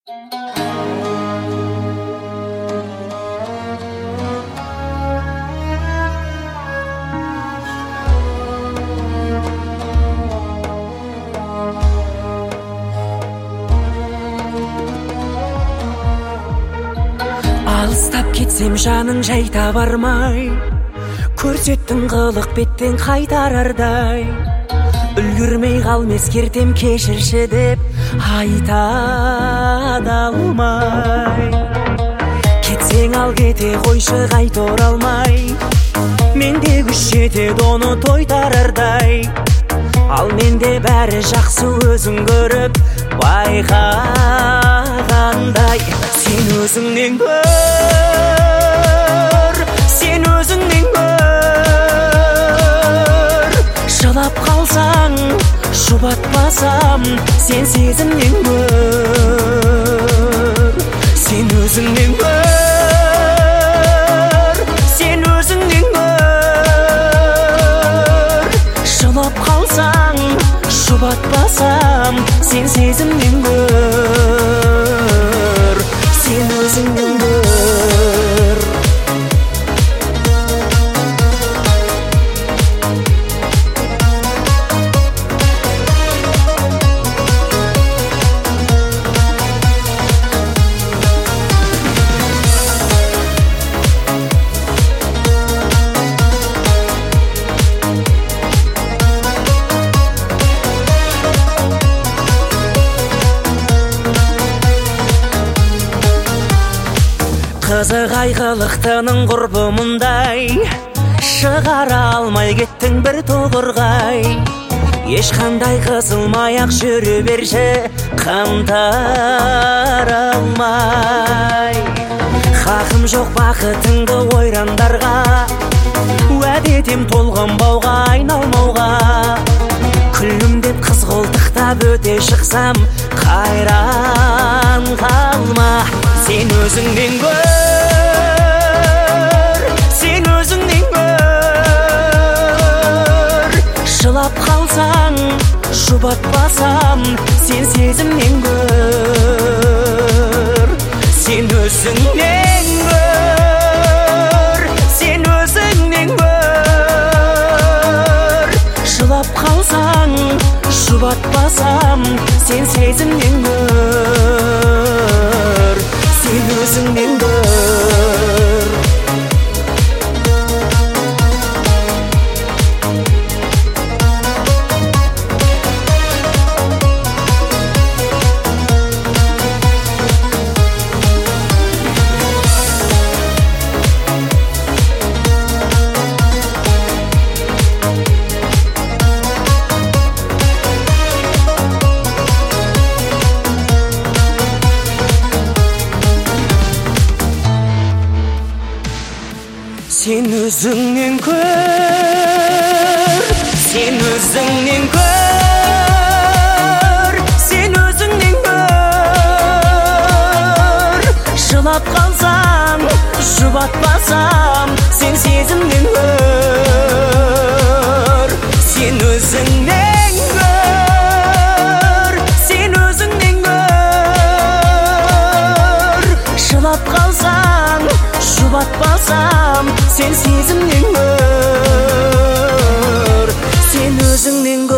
Алыстап кетсем жаның жайта бармай, көрсеттің қылық беттен қайтарардай. Үлгірмей қалм ескертем кешірші деп айта да алмай. Кетсең ал кете қойшы қайта оралмай, менде күш жетеді оны тойтарардай. Ал менде бәрі жақсы өзің көріп байқағандай. Сен өзіңнен көр, сен өзіңнен көр. Жылап қалсаң жұбатпасам, сен сезімнен көр. Сен өзіңнен көр, сен өзіңнен көр. Жылап қалсаң жұбатпасам, сен сезімнен көр. Сен өзіңнен көр. Қызық айғылықтының құрбы мұндай, шығара алмай кеттің бір толырғай. Ешқандай қысылмай-ақ жүре берші, қамтар алмай. Хақым жоқ бақытыңды ойрандарға, уәде етем толғанбауға, айналмауға. Күлімдеп қыз қолтықтап өте шықсам, қайран қалма. Сен өзіңнен көр, сен өзіңнен көр. Жылап қалсаң жұбатпасам, сен сезімнен көр. Сен өзіңнен көр, сен өзіңнен көр. Жылап қалсаң жұбатпасам, сен сезімнен көр. Сен өзіңнен көр. Сен өзіңнен көр, сен өзіңнен көр. Сен өзіңнен көр. Жылап қалсам, жұбатпасам, сен сезімнен көр. Сен өзіңнен көр, сен өзіңнен көр. Жылап қалсам, жұбатпасам, сен сезімнен көр. Сен өзіңнен көр.